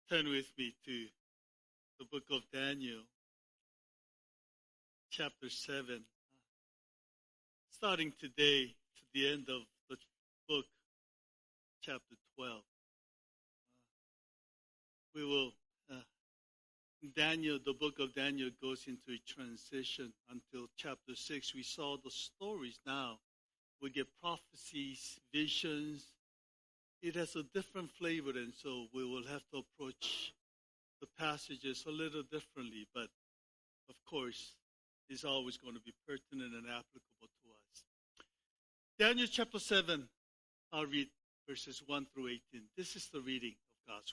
Turn with me to the book of Daniel, chapter 7. Starting today to the end of the book, chapter 12. We will, the book of Daniel goes into a transition until chapter 6. We saw the stories now. We get prophecies, visions. It has a different flavor, and so we will have to approach the passages a little differently, but of course, it's always going to be pertinent and applicable to us. Daniel chapter 7, I'll read verses 1 through 18. This is the reading of God's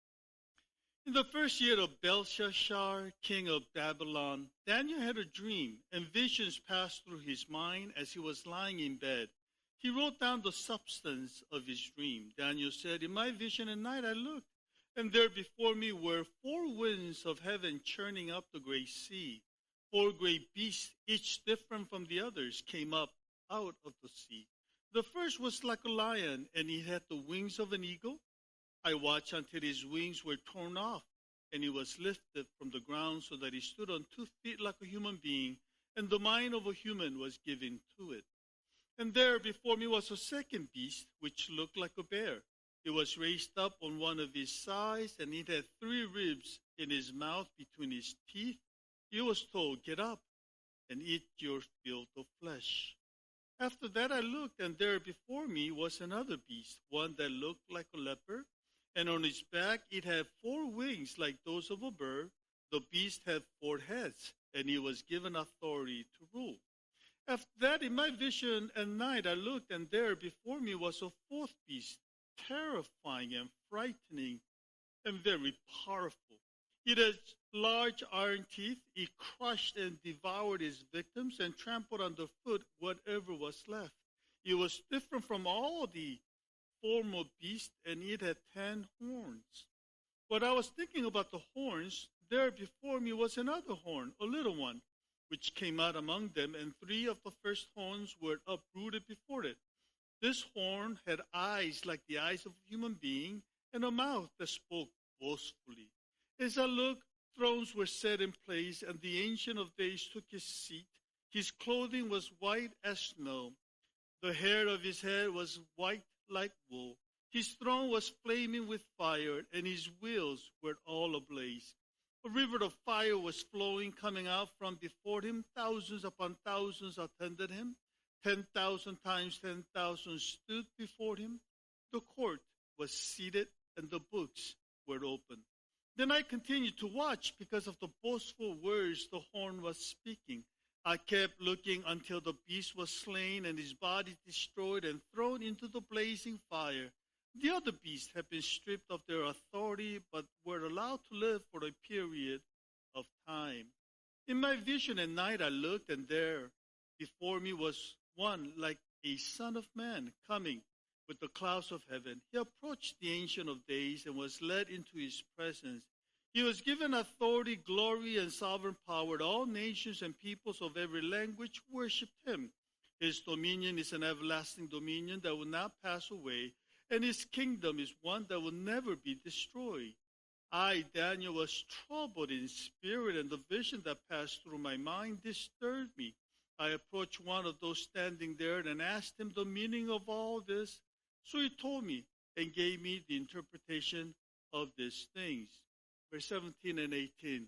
word. In the first year of Belshazzar, king of Babylon, Daniel had a dream, and visions passed through his mind as he was lying in bed. He wrote down the substance of his dream. Daniel said, "In my vision at night I looked, and there before me were four winds of heaven churning up the great sea. Four great beasts, each different from the others, came up out of the sea. The first was like a lion, and he had the wings of an eagle. I watched until his wings were torn off, and he was lifted from the ground so that he stood on 2 feet like a human being, and the mind of a human was given to it. And there before me was a second beast, which looked like a bear. It was raised up on one of his sides, and it had 3 ribs in his mouth between his teeth. He was told, 'Get up and eat your fill of flesh.' After that I looked, and there before me was another beast, one that looked like a leopard, and on its back it had 4 wings like those of a bird. The beast had 4 heads, and he was given authority to rule. After that, in my vision at night, I looked, and there before me was a 4th beast, terrifying and frightening and very powerful. It had large iron teeth. It crushed and devoured its victims and trampled underfoot whatever was left. It was different from all the former beasts, and it had 10 horns. While I was thinking about the horns, there before me was another horn, a little one, which came out among them, and 3 of the first horns were uprooted before it. This horn had eyes like the eyes of a human being, and a mouth that spoke boastfully. As I looked, thrones were set in place, and the Ancient of Days took his seat. His clothing was white as snow. The hair of his head was white like wool. His throne was flaming with fire, and his wheels were all ablaze. A river of fire was flowing, coming out from before him. Thousands upon thousands attended him. 10,000 times 10,000 stood before him. The court was seated, and the books were open. Then I continued to watch because of the boastful words the horn was speaking. I kept looking until the beast was slain and his body destroyed and thrown into the blazing fire. The other beasts had been stripped of their authority, but were allowed to live for a period of time. In my vision at night I looked, and there before me was one like a son of man coming with the clouds of heaven. He approached the Ancient of Days and was led into his presence. He was given authority, glory, and sovereign power. All nations and peoples of every language worshipped him. His dominion is an everlasting dominion that will not pass away, and his kingdom is one that will never be destroyed. I, Daniel, was troubled in spirit, and the vision that passed through my mind disturbed me. I approached one of those standing there and asked him the meaning of all this. So he told me and gave me the interpretation of these things. Verse 17 and 18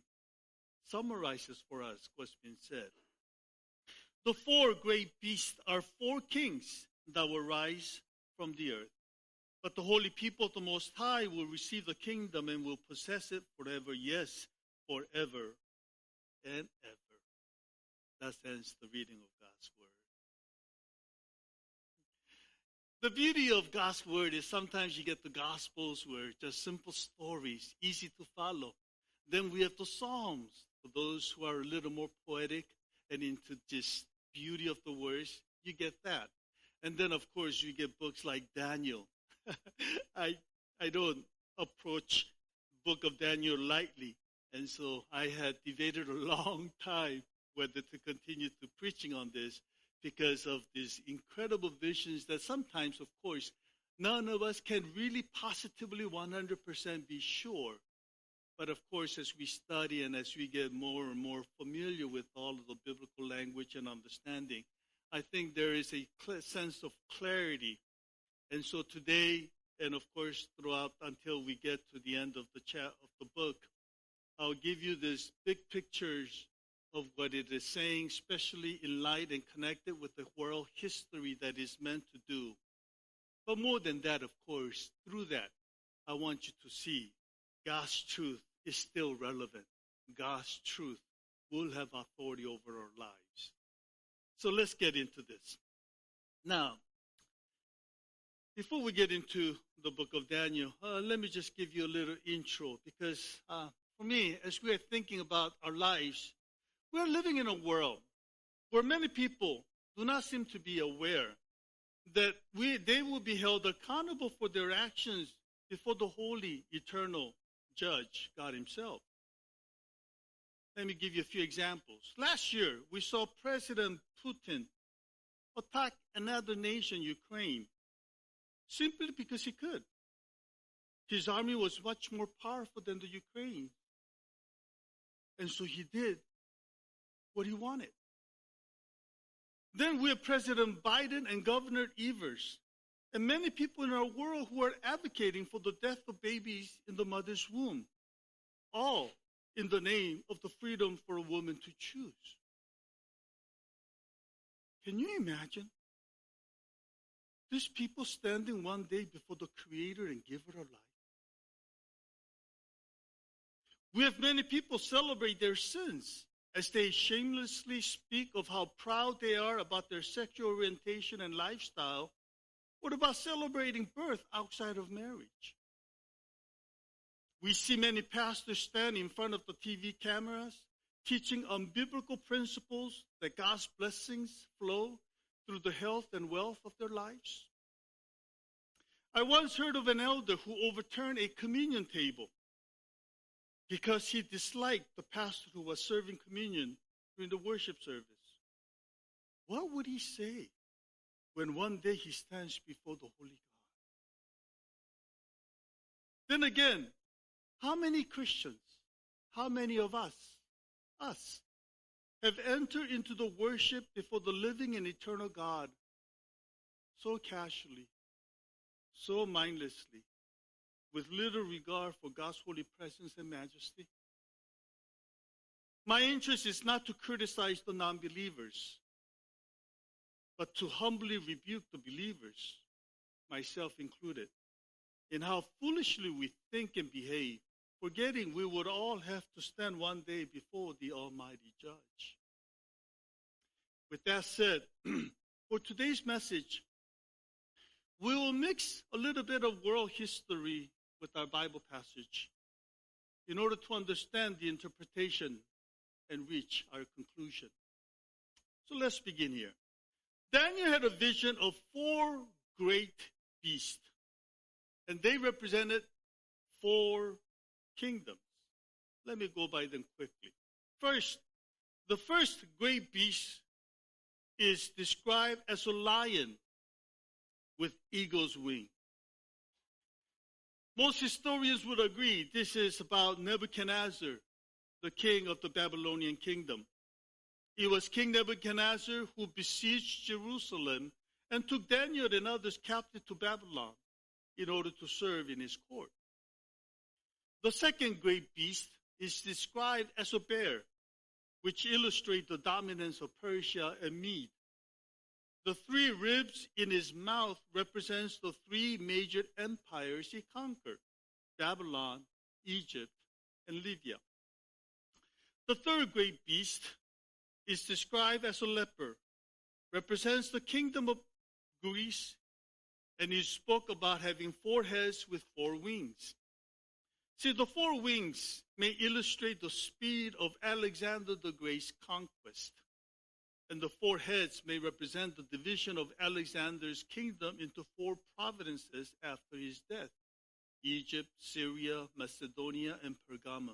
summarizes for us what's been said. The 4 great beasts are 4 kings that will rise from the earth. But the holy people of the Most High will receive the kingdom and will possess it forever. Yes, forever and ever. That ends the reading of God's word. The beauty of God's word is sometimes you get the Gospels where just simple stories, easy to follow. Then we have the Psalms for those who are a little more poetic and into just beauty of the words. You get that. And then, of course, you get books like Daniel. I don't approach the book of Daniel lightly. And so I had debated a long time whether to continue to preaching on this because of these incredible visions that sometimes, of course, none of us can really positively 100% be sure But of course, as we study and as we get more and more familiar with all of the biblical language and understanding, I think there is a sense of clarity. And so today, and of course throughout until we get to the end of the book, I'll give you these big pictures of what it is saying, especially in light and connected with the world history that is meant to do. But more than that, of course, through that, I want you to see God's truth is still relevant. God's truth will have authority over our lives. So let's get into this. Now, before we get into the book of Daniel, let me just give you a little intro, because for me, as we are thinking about our lives, we're living in a world where many people do not seem to be aware that they will be held accountable for their actions before the holy, eternal judge, God himself. Let me give you a few examples. Last year, we saw President Putin attack another nation, Ukraine, simply because he could. His army was much more powerful than the Ukraine. And so he did what he wanted. Then we have President Biden and Governor Evers, and many people in our world who are advocating for the death of babies in the mother's womb, all in the name of the freedom for a woman to choose. Can you imagine these people standing one day before the Creator and Giver of life? We have many people celebrate their sins as they shamelessly speak of how proud they are about their sexual orientation and lifestyle. What about celebrating birth outside of marriage? We see many pastors stand in front of the TV cameras teaching unbiblical principles that God's blessings flow through the health and wealth of their lives. I once heard of an elder who overturned a communion table because he disliked the pastor who was serving communion during the worship service. What would he say when one day he stands before the holy God? Then again, how many Christians, how many of us, have entered into the worship before the living and eternal God so casually, so mindlessly, with little regard for God's holy presence and majesty? My interest is not to criticize the non-believers, but to humbly rebuke the believers, myself included, in how foolishly we think and behave, forgetting we would all have to stand one day before the Almighty Judge. With that said, for today's message, we will mix a little bit of world history with our Bible passage in order to understand the interpretation and reach our conclusion. So let's begin here. Daniel had a vision of 4 great beasts, and they represented 4 kingdoms. Let me go by them quickly. First, the first great beast is described as a lion with eagle's wing. Most historians would agree this is about Nebuchadnezzar, the king of the Babylonian kingdom. It was King Nebuchadnezzar who besieged Jerusalem and took Daniel and others captive to Babylon in order to serve in his court. The second great beast is described as a bear, which illustrates the dominance of Persia and Mede. The 3 ribs in his mouth represents the 3 major empires he conquered: Babylon, Egypt, and Libya. The third great beast is described as a leper, represents the kingdom of Greece, and he spoke about having 4 heads with 4 wings. See, the 4 wings may illustrate the speed of Alexander the Great's conquest, and the 4 heads may represent the division of Alexander's kingdom into 4 provinces after his death: Egypt, Syria, Macedonia, and Pergamon.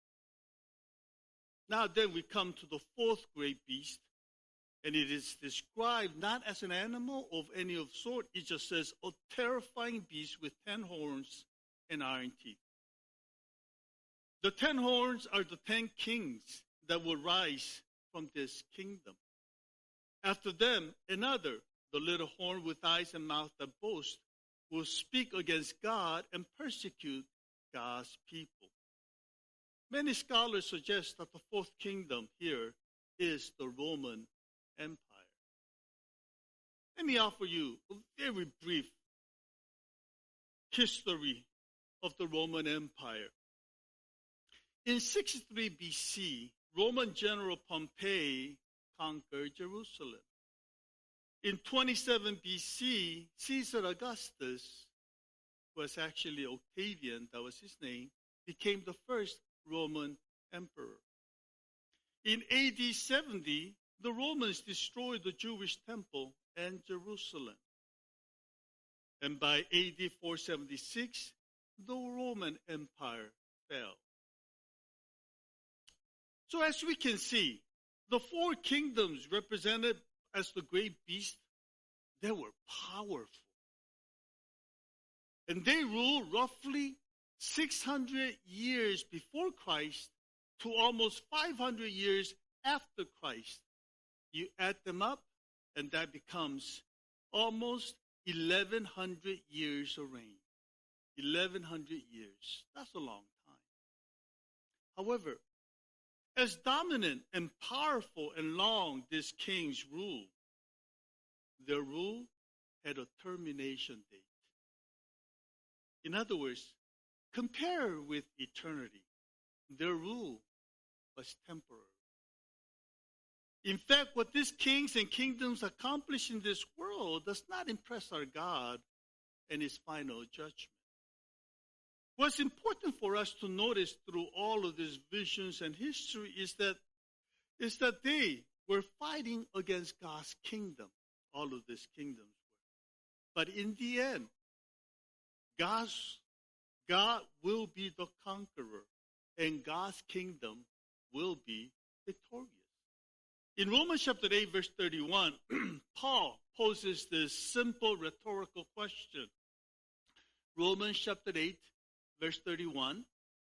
Now then we come to the 4th great beast, and it is described not as an animal of any of sort. It just says a terrifying beast with 10 horns and iron teeth. The 10 horns are the 10 kings that will rise from this kingdom. After them, another, the little horn with eyes and mouth that boast, will speak against God and persecute God's people. Many scholars suggest that the fourth kingdom here is the Roman Empire. Let me offer you a very brief history of the Roman Empire. In 63 BC, Roman General Pompey conquered Jerusalem. In 27 BC, Caesar Augustus, who was actually Octavian, that was his name, became the first Roman emperor. In AD 70, the Romans destroyed the Jewish temple and Jerusalem. And by AD 476, the Roman Empire fell. So as we can see, the four kingdoms represented as the great beast, they were powerful. And they ruled roughly 600 years before Christ to almost 500 years after Christ. You add them up, and that becomes almost 1,100 years of reign. 1,100 years. That's a long time. However, as dominant and powerful and long these kings ruled, their rule had a termination date. In other words, compare with eternity. Their rule was temporary. In fact, what these kings and kingdoms accomplish in this world does not impress our God and his final judgment. What's important for us to notice through all of these visions and history is that they were fighting against God's kingdom. All of these kingdoms were. But in the end, God will be the conqueror, and God's kingdom will be victorious. In Romans chapter 8, verse 31, Paul poses this simple rhetorical question. Romans chapter 8, verse 31.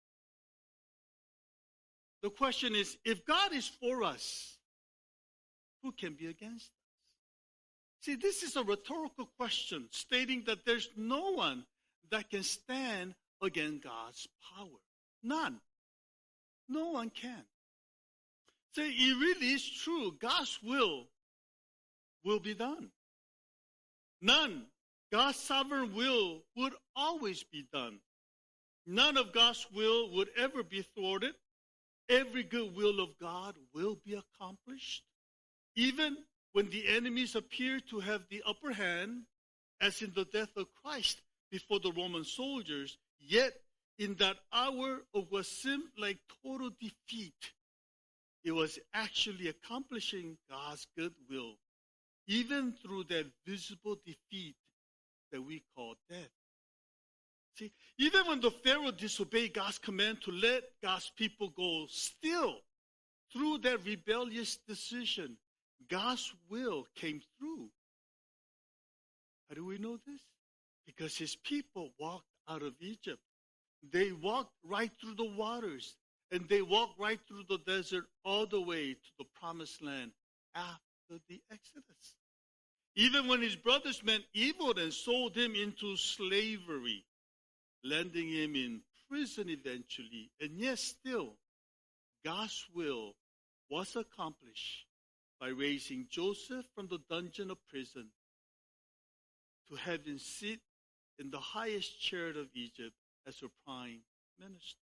The question is, if God is for us, who can be against us? See, this is a rhetorical question stating that there's no one that can stand against God's power. None. No one can. So it really is true. God's will be done. None. God's sovereign will would always be done. None of God's will would ever be thwarted. Every good will of God will be accomplished. Even when the enemies appear to have the upper hand, as in the death of Christ before the Roman soldiers, yet in that hour of what seemed like total defeat, it was actually accomplishing God's good will, even through that visible defeat that we call death. See, even when the Pharaoh disobeyed God's command to let God's people go, still, through that rebellious decision, God's will came through. How do we know this? Because his people walked out of Egypt. They walked right through the waters, and they walked right through the desert all the way to the promised land after the Exodus. Even when his brothers meant evil and sold him into slavery, landing him in prison eventually, and yet still, God's will was accomplished by raising Joseph from the dungeon of prison to have him sit in the highest chair of Egypt as a prime minister.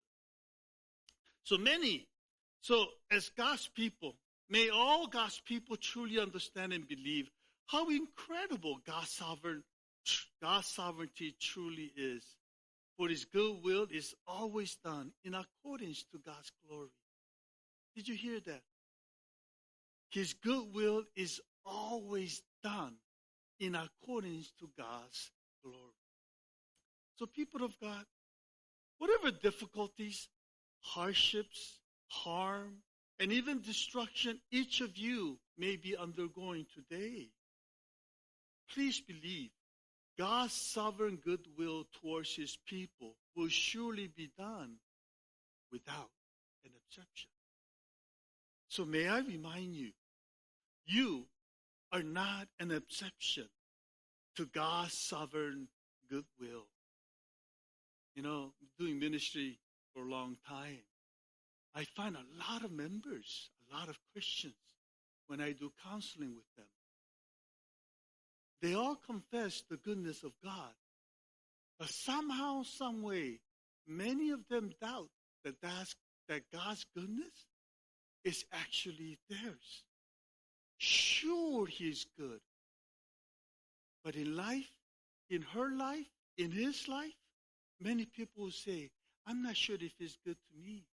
So as God's people, may all God's people truly understand and believe how incredible God's sovereignty truly is. For his good will is always done in accordance to God's glory. Did you hear that? His good will is always done in accordance to God's glory. So people of God, whatever difficulties, hardships, harm, and even destruction each of you may be undergoing today, please believe God's sovereign goodwill towards his people will surely be done without an exception. So may I remind you, you are not an exception to God's sovereign goodwill. You know, doing ministry for a long time, I find a lot of members, a lot of Christians, when I do counseling with them, they all confess the goodness of God. But somehow, some way, many of them doubt that God's goodness is actually theirs. Sure, He's good. But in life, in her life, in his life, many people will say, I'm not sure if He's good to me.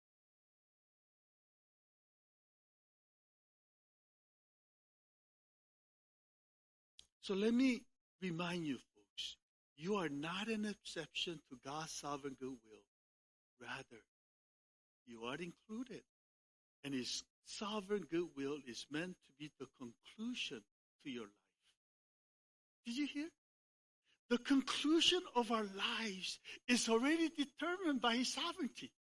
So let me remind you, folks, you are not an exception to God's sovereign goodwill. Rather, you are included. And His sovereign goodwill is meant to be the conclusion to your life. Did you hear? The conclusion of our lives is already determined by His sovereignty.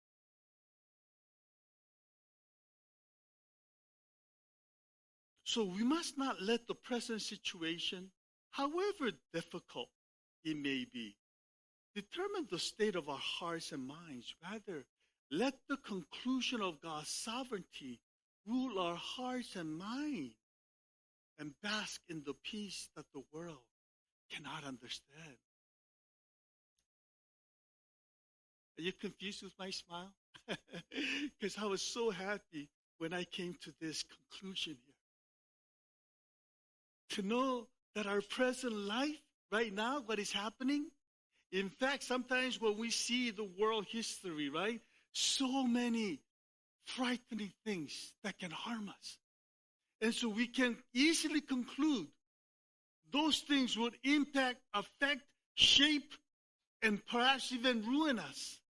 So we must not let the present situation, however difficult it may be, determine the state of our hearts and minds. Rather, let the conclusion of God's sovereignty rule our hearts and minds and bask in the peace that the world cannot understand. Are you confused with my smile? Because I was so happy when I came to this conclusion here. To know that our present life, right now, what is happening, in fact, sometimes when we see the world history, right, so many frightening things that can harm us. And so we can easily conclude those things would impact, affect, shape, and perhaps even ruin us.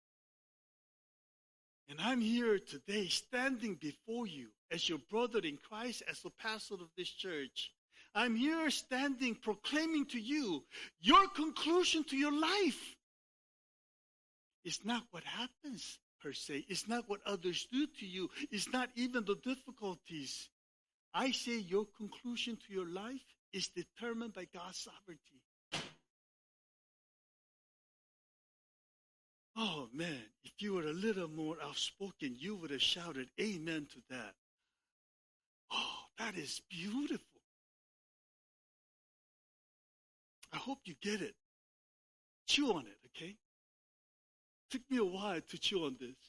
And I'm here today standing before you as your brother in Christ, as the pastor of this church. I'm here standing, proclaiming to you, your conclusion to your life is not what happens per se. It's not what others do to you. It's not even the difficulties. I say your conclusion to your life is determined by God's sovereignty. Oh man, if you were a little more outspoken, you would have shouted amen to that. Oh, that is beautiful. I hope you get it. Chew on it, okay? Took me a while to chew on this.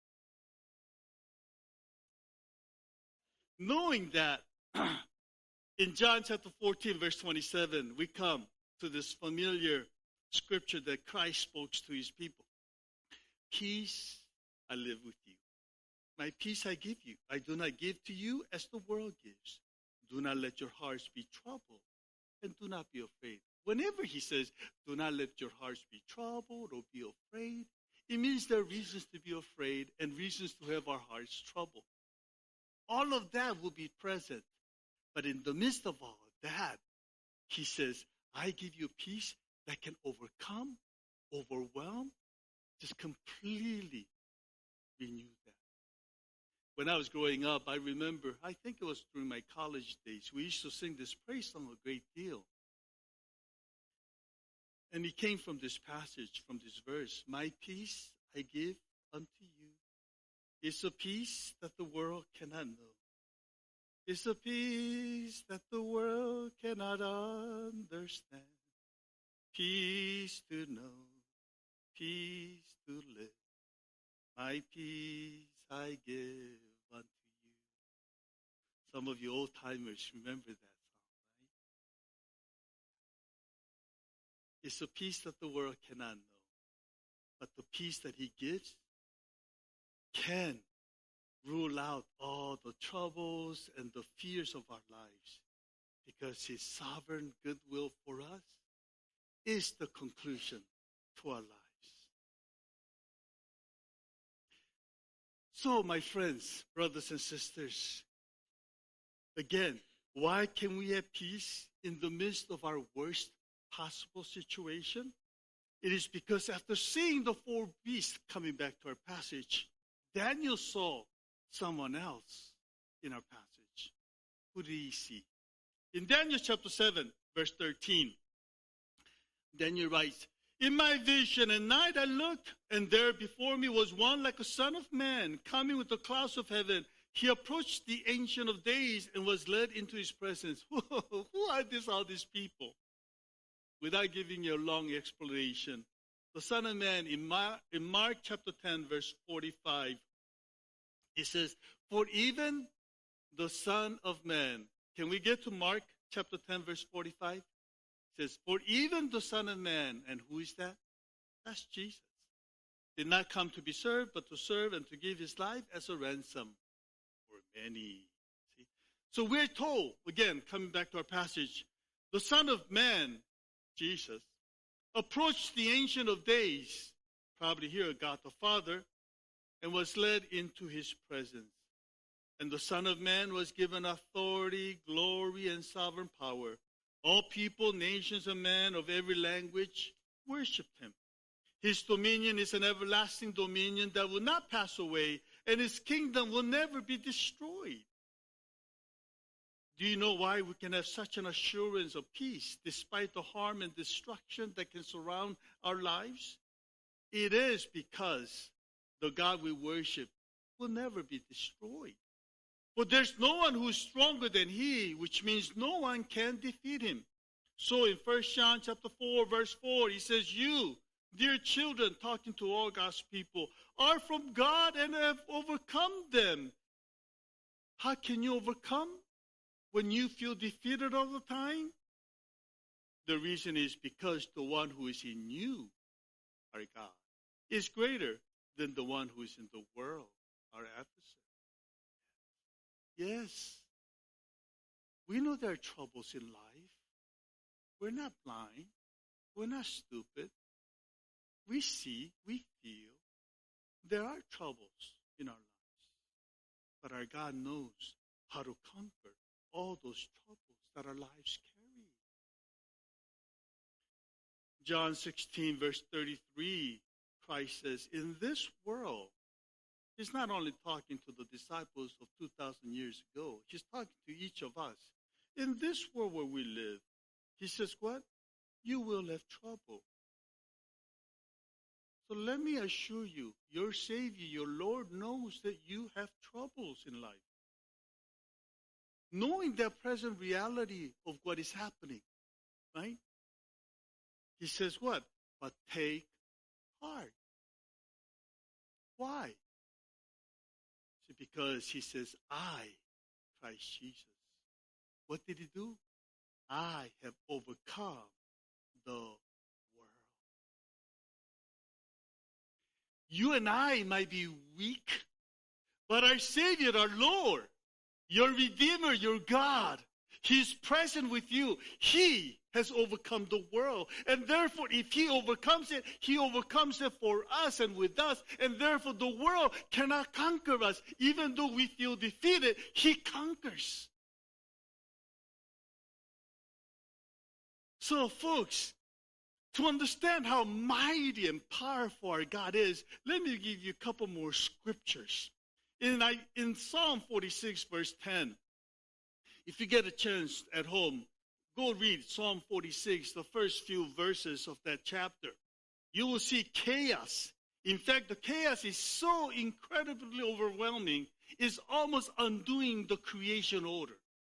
Knowing that, in John chapter 14, verse 27, we come to this familiar scripture that Christ spoke to His people. Peace I live with you. My peace I give you. I do not give to you as the world gives. Do not let your hearts be troubled, and do not be afraid. Whenever He says, do not let your hearts be troubled or be afraid, it means there are reasons to be afraid and reasons to have our hearts troubled. All of that will be present. But in the midst of all of that, He says, I give you peace that can overcome, overwhelm, just completely renew that. When I was growing up, I remember, I think it was during my college days, we used to sing this praise song a great deal. And it came from this passage, from this verse. My peace I give unto you. It's a peace that the world cannot know. It's a peace that the world cannot understand. Peace to know, peace to live. My peace I give unto you. Some of you old timers remember that song, right? It's a peace that the world cannot know. But the peace that He gives can rule out all the troubles and the fears of our lives, because His sovereign goodwill for us is the conclusion to our lives. So, my friends, brothers and sisters, again, why can we have peace in the midst of our worst possible situation? It is because after seeing the four beasts, coming back to our passage, Daniel saw someone else in our passage. Who did he see? In Daniel chapter 7, verse 13, Daniel writes, "In my vision at night I looked, and there before me was one like a son of man, coming with the clouds of heaven. He approached the Ancient of Days and was led into his presence." Who are all these people? Without giving you a long explanation, the Son of Man in Mark chapter 10, verse 45, he says, "For even the Son of Man." Can we get to Mark chapter 10, verse 45? It says, "For even the Son of Man," and who is that? That's Jesus. "Did not come to be served, but to serve and to give his life as a ransom for many." See? So we're told, again, coming back to our passage, the Son of Man, Jesus, approached the Ancient of Days, probably here God the Father, and was led into his presence. And the Son of Man was given authority, glory, and sovereign power. All people, nations, and men of every language worshipped him. His dominion is an everlasting dominion that will not pass away, and his kingdom will never be destroyed. Do you know why we can have such an assurance of peace despite the harm and destruction that can surround our lives? It is because the God we worship will never be destroyed. But there's no one who is stronger than he, which means no one can defeat him. So in 1 John chapter 4, verse 4, he says, "You, dear children," talking to all God's people, "are from God and have overcome them." How can you overcome when you feel defeated all the time? The reason is because the one who is in you, our God, is greater than the one who is in the world, our adversary. Yes, we know there are troubles in life. We're not blind. We're not stupid. We see, we feel. There are troubles in our lives. But our God knows how to conquer all those troubles that our lives carry. John 16, verse 33, Christ says, "In this world," he's not only talking to the disciples of 2,000 years ago, he's talking to each of us. "In this world where we live," he says, what? "You will have trouble." So let me assure you, your Savior, your Lord knows that you have troubles in life. Knowing the present reality of what is happening, right? He says what? "But take heart." Why? See, because he says, "I, Christ Jesus." What did he do? "I have overcome the world." You and I might be weak, but our Savior, our Lord, your Redeemer, your God, He's present with you. He has overcome the world. And therefore, if He overcomes it for us and with us. And therefore, the world cannot conquer us. Even though we feel defeated, He conquers. So, folks, to understand how mighty and powerful our God is, let me give you a couple more scriptures. In Psalm 46, verse 10, if you get a chance at home, go read Psalm 46, the first few verses of that chapter. You will see chaos. In fact, the chaos is so incredibly overwhelming, it's almost undoing the creation order.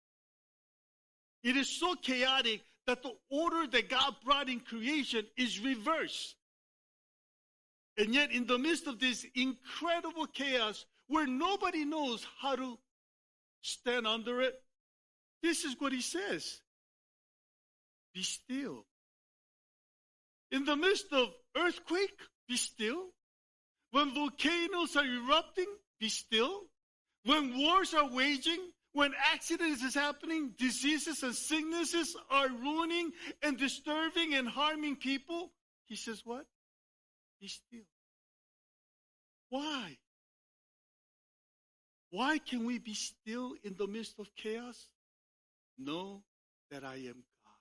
It is so chaotic that the order that God brought in creation is reversed. And yet, in the midst of this incredible chaos, where nobody knows how to stand under it, this is what he says: "Be still." In the midst of earthquake, be still. When volcanoes are erupting, be still. When wars are waging, when accidents is happening, diseases and sicknesses are ruining and disturbing and harming people, he says what? Be still. Why? Why can we be still in the midst of chaos? Know that I am God.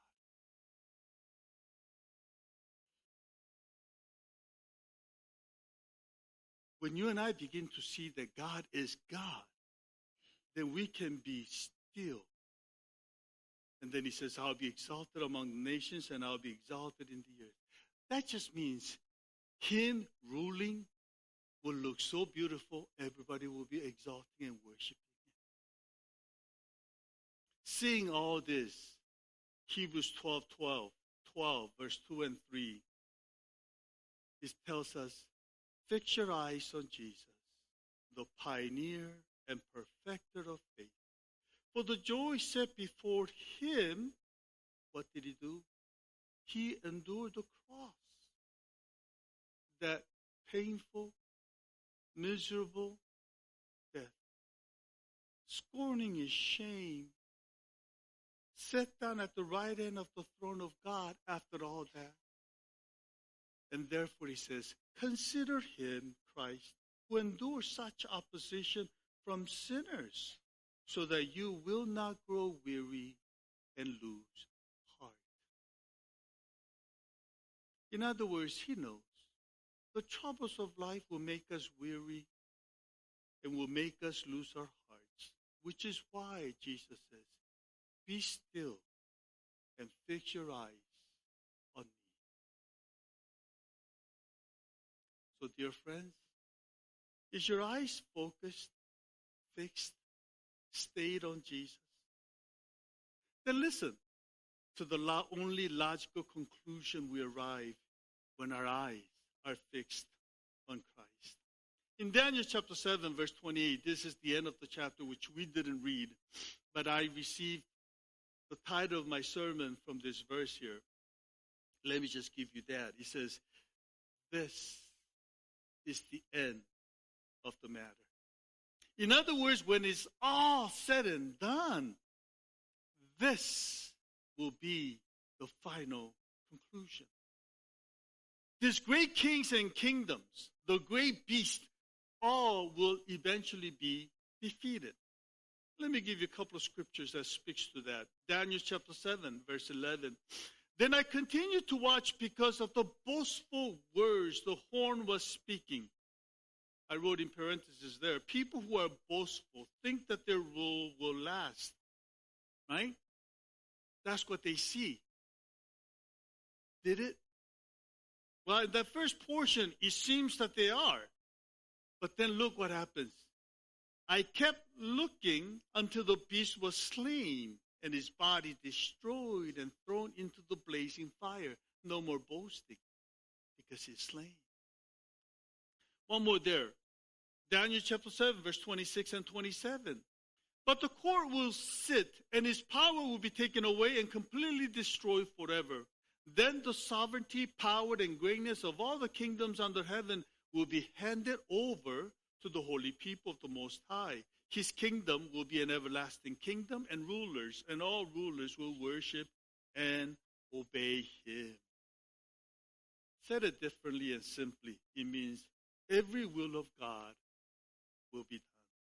When you and I begin to see that God is God, then we can be still. And then he says, I'll be exalted among the nations and I'll be exalted in the earth. That just means him ruling will look so beautiful, everybody will be exalting and worshiping him. Seeing all this, Hebrews 12, verse 2 and 3, it tells us, fix your eyes on Jesus, the pioneer and perfecter of faith. For the joy set before him, what did he do? He endured the cross. That painful, miserable death. Scorning his shame. Sat down at the right hand of the throne of God after all that. And therefore he says, consider him, Christ, who endured such opposition from sinners, so that you will not grow weary and lose heart. In other words, he knows the troubles of life will make us weary and will make us lose our hearts, which is why Jesus says, be still and fix your eyes on me. So, dear friends, is your eyes focused, fixed, stayed on Jesus? Then listen to the only logical conclusion we arrive when our eyes are fixed on Christ. In Daniel chapter 7, verse 28, this is the end of the chapter which we didn't read, but I received the title of my sermon from this verse here. Let me just give you that. He says, this is the end of the matter. In other words, when it's all said and done, this will be the final conclusion. These great kings and kingdoms, the great beast, all will eventually be defeated. Let me give you a couple of scriptures that speaks to that. Daniel chapter 7, verse 11. Then I continued to watch because of the boastful words the horn was speaking. I wrote in parentheses there, people who are boastful think that their rule will last. Right? That's what they see. Did it? Well, in that first portion, it seems that they are. But then look what happens. I kept looking until the beast was slain and his body destroyed and thrown into the blazing fire. No more boasting because he's slain. One more there. Daniel chapter 7, verse 26 and 27. But the court will sit and his power will be taken away and completely destroyed forever. Then the sovereignty, power, and greatness of all the kingdoms under heaven will be handed over to the holy people of the Most High. His kingdom will be an everlasting kingdom, and all rulers will worship and obey him. Said it differently and simply, it means every will of God will be done.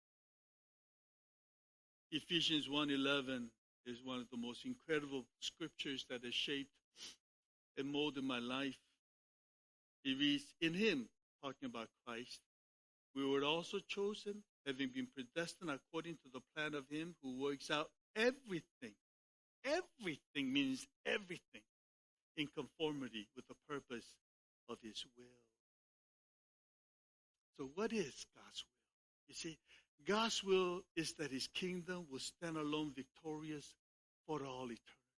Ephesians 1:11 is one of the most incredible scriptures that has shaped and molded my life. It reads, in him, talking about Christ, we were also chosen, having been predestined according to the plan of him who works out everything. Everything means everything in conformity with the purpose of his will. So what is God's will? You see, God's will is that his kingdom will stand alone victorious for all eternity,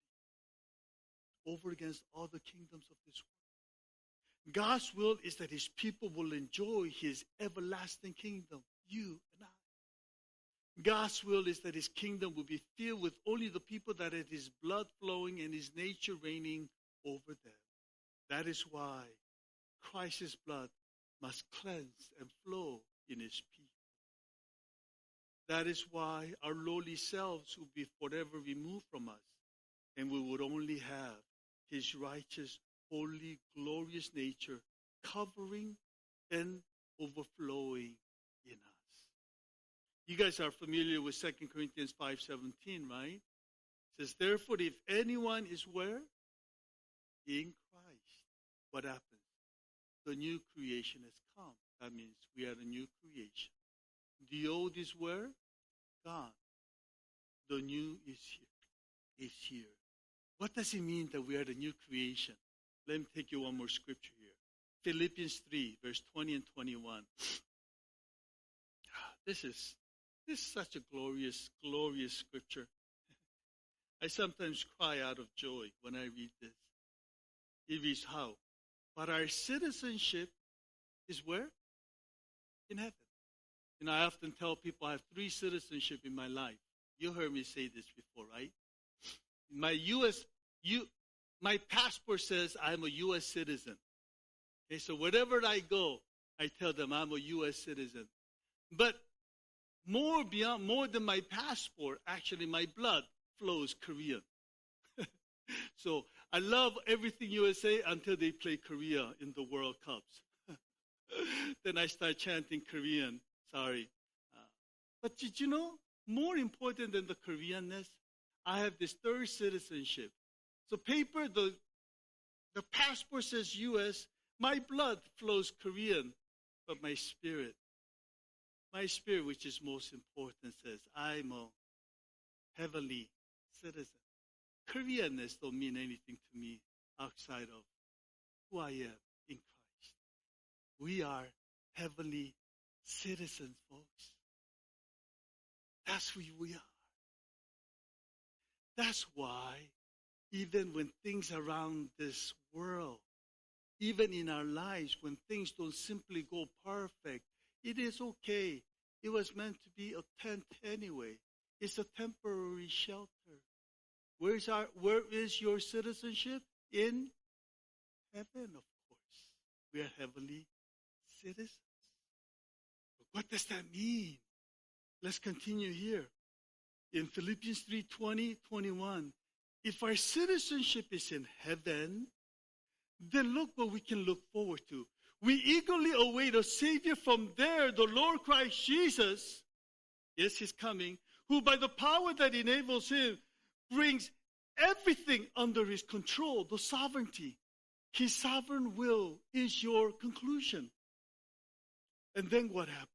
over against all the kingdoms of this world. God's will is that his people will enjoy his everlasting kingdom, you and I. God's will is that his kingdom will be filled with only the people that had his blood flowing and his nature reigning over them. That is why Christ's blood must cleanse and flow in his people. That is why our lowly selves will be forever removed from us, and we would only have his righteous, holy, glorious nature covering and overflowing in us. You guys are familiar with 2 Corinthians 5:17, right? It says, therefore, if anyone is where? In Christ. What happens? The new creation has come. That means we are a new creation. The old is where? Gone. The new is here. Is here. What does it mean that we are the new creation? Let me take you one more scripture here. Philippians 3, verse 20 and 21. This is such a glorious, glorious scripture. I sometimes cry out of joy when I read this. It reads how? But our citizenship is where? In heaven. You know, I often tell people I have 3 citizenship in my life. You heard me say this before, right? My passport says I'm a U.S. citizen. Okay, so wherever I go, I tell them I'm a U.S. citizen. But more than my passport, actually my blood flows Korean. So I love everything USA until they play Korea in the World Cups. Then I start chanting Korean. Sorry. But did you know, more important than the Koreanness, I have this 3rd citizenship. So the passport says U.S., my blood flows Korean, but my spirit, which is most important, says I'm a heavenly citizen. Koreanness don't mean anything to me outside of who I am in Christ. We are heavenly citizens, folks. That's who we are. That's why even when things around this world, even in our lives, when things don't simply go perfect, it is okay. It was meant to be a tent anyway. It's a temporary shelter. Where is your citizenship? In heaven, of course. We are heavenly citizens. But what does that mean? Let's continue here. In Philippians 3:20, 21, if our citizenship is in heaven, then look what we can look forward to. We eagerly await a Savior from there, the Lord Christ Jesus. Yes, He's coming, who by the power that enables Him brings everything under His control, the sovereignty. His sovereign will is your conclusion. And then what happens?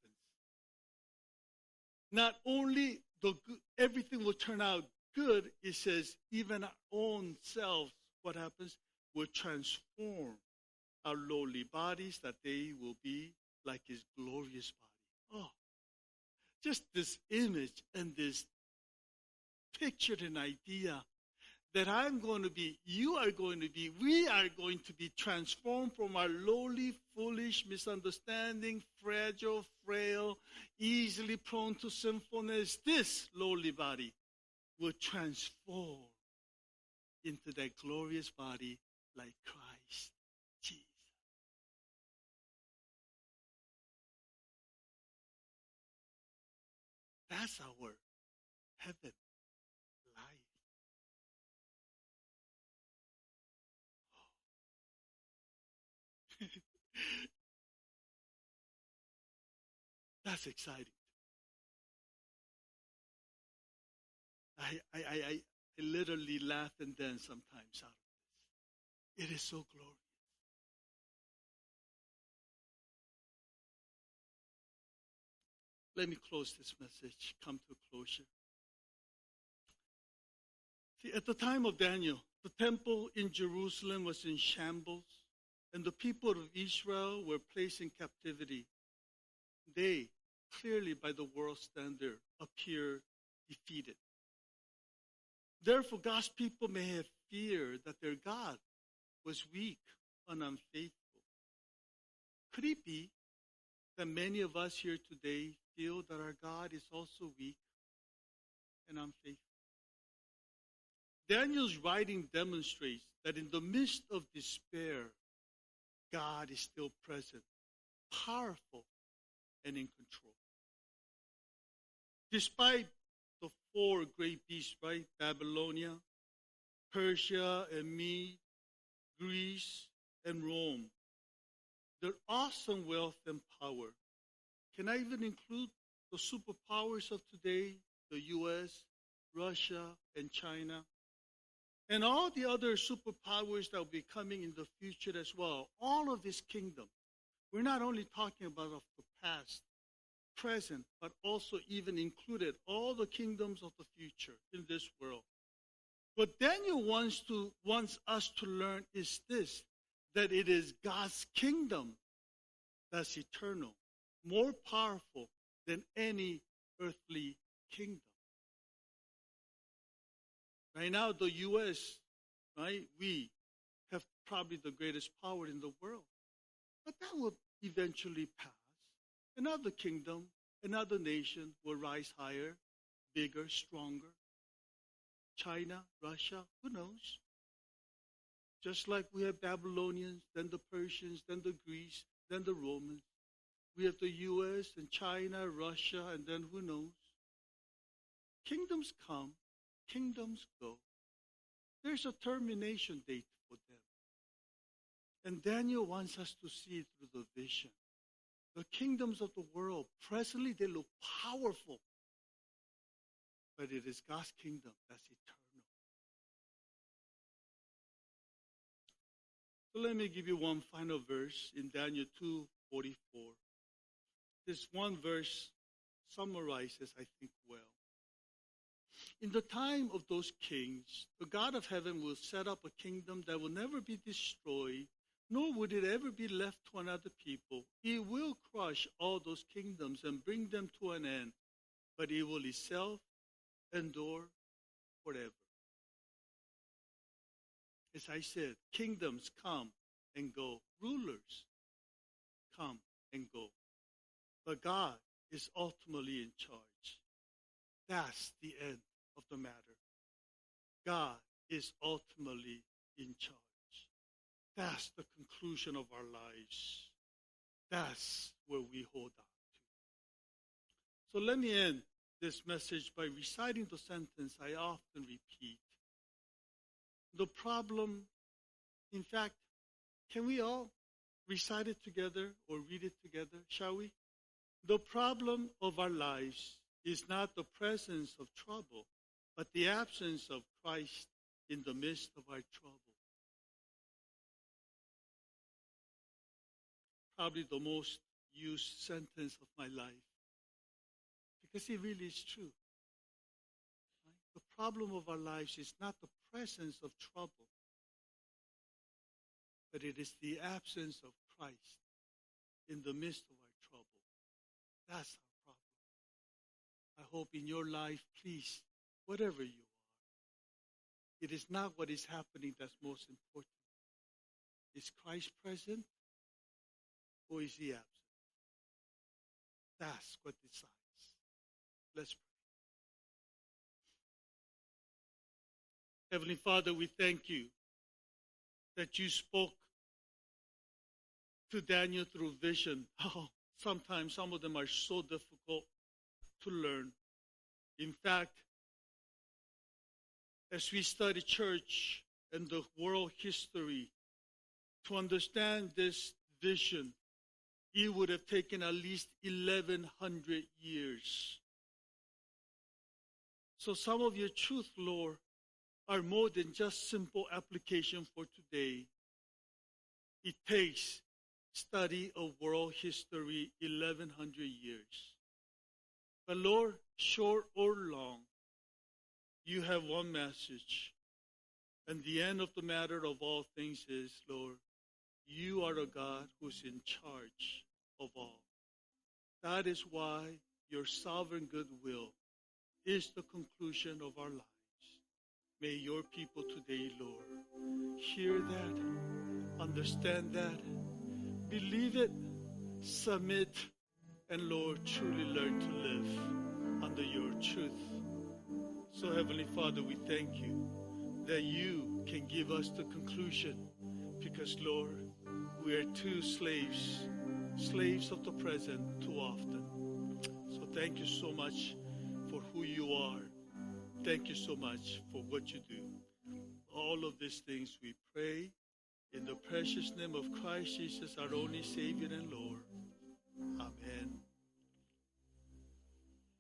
Not only everything will turn out good, it says even our own selves, what happens? Will transform our lowly bodies that they will be like His glorious body. Oh, just this image and this picture and idea that I'm going to be, you are going to be, we are going to be transformed from our lowly, foolish, misunderstanding, fragile, frail, easily prone to sinfulness. This lowly body will transform into that glorious body like Christ Jesus. That's our heaven life. That's exciting. I literally laugh and dance sometimes out of this. It is so glorious. Let me close this message, come to a closure. See, at the time of Daniel, the temple in Jerusalem was in shambles, and the people of Israel were placed in captivity. They, clearly by the world standard, appear defeated. Therefore, God's people may have feared that their God was weak and unfaithful. Could it be that many of us here today feel that our God is also weak and unfaithful? Daniel's writing demonstrates that in the midst of despair, God is still present, powerful, and in control. Despite the 4 great beasts, right? Babylonia, Persia, and Mede, Greece, and Rome. Their awesome wealth and power. Can I even include the superpowers of today, the U.S., Russia, and China? And all the other superpowers that will be coming in the future as well. All of this kingdom We're not only talking about of the past, present, but also even included all the kingdoms of the future in this world. What Daniel wants us to learn is this, that it is God's kingdom that's eternal, more powerful than any earthly kingdom. Right now, the U.S., right, we have probably the greatest power in the world. But that will eventually pass. Another kingdom, another nation will rise higher, bigger, stronger. China, Russia, who knows? Just like we have Babylonians, then the Persians, then the Greeks, then the Romans. We have the U.S. and China, Russia, and then who knows? Kingdoms come, kingdoms go. There's a termination date for them. And Daniel wants us to see through the vision. The kingdoms of the world, presently they look powerful. But it is God's kingdom that's eternal. So let me give you one final verse in Daniel 2:44. This one verse summarizes, I think, well. In the time of those kings, the God of heaven will set up a kingdom that will never be destroyed, nor would it ever be left to another people. He will crush all those kingdoms and bring them to an end, but it will itself endure forever. As I said, kingdoms come and go. Rulers come and go. But God is ultimately in charge. That's the end of the matter. God is ultimately in charge. That's the conclusion of our lives. That's where we hold on to. So let me end this message by reciting the sentence I often repeat. The problem, in fact, can we all recite it together or read it together, shall we? The problem of our lives is not the presence of trouble, but the absence of Christ in the midst of our trouble. Probably the most used sentence of my life, because it really is true. Right? The problem of our lives is not the presence of trouble, but it is the absence of Christ in the midst of our trouble. That's our problem. I hope in your life, please, whatever you are, it is not what is happening that's most important. Is Christ present or is he absent? That's what decides. Let's pray. Heavenly Father, we thank you that you spoke to Daniel through vision. Oh, sometimes some of them are so difficult to learn. In fact, as we study church and the world history, to understand this vision, it would have taken at least 1,100 years. So some of your truth, Lord, are more than just simple application for today. It takes study of world history 1,100 years. But Lord, short or long, you have one message. And the end of the matter of all things is, Lord, you are a God who's in charge of all. That is why your sovereign goodwill is the conclusion of our lives. May your people today, Lord, hear that, understand that, believe it, submit, and Lord, truly learn to live under your truth. So, Heavenly Father, we thank you that you can give us the conclusion because, Lord, we are too slaves of the present too often. So thank you so much for who you are. Thank you so much for what you do. All of these things we pray in the precious name of Christ Jesus, our only Savior and Lord.